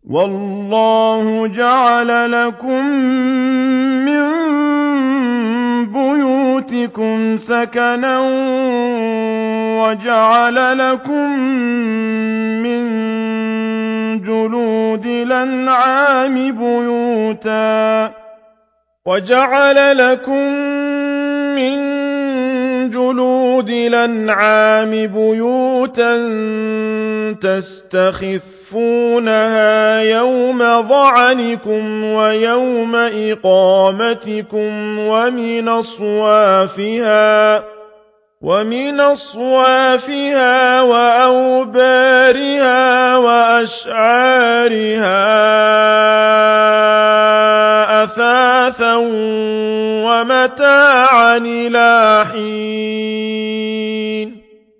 وَاللَّهُ جَعَلَ لَكُم مِّن بُيُوتِكُمْ سَكَنًا وَجَعَلَ لَكُم مِّن جُلُودِ الْأَنْعَامِ بُيُوتًا تَسْتَخِفُّونَهَا يَوْمَ ظَعَنِكُمْ وَيَوْمَ إِقَامَتِكُمْ وَمِنْ أَصْوَافِهَا وَأَوْبَارِهَا وَأَشْعَارِهَا أَثَاثًا وَمَتَاعًا إِلَىٰ حِينٍ